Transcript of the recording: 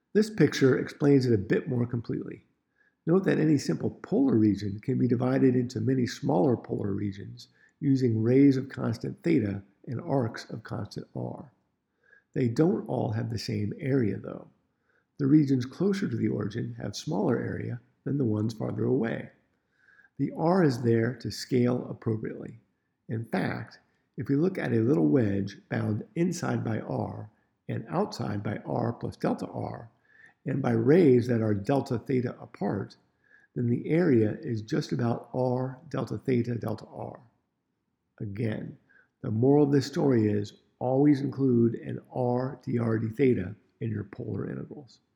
This picture explains it a bit more completely. Note that any simple polar region can be divided into many smaller polar regions using rays of constant theta and arcs of constant r. They don't all have the same area, though. The regions closer to the origin have smaller area than the ones farther away. The r is there to scale appropriately. In fact, if we look at a little wedge bound inside by r and outside by r plus delta r, and by rays that are delta theta apart, then the area is just about r delta theta delta r. Again, the moral of this story is always include an r dr d theta in your polar integrals.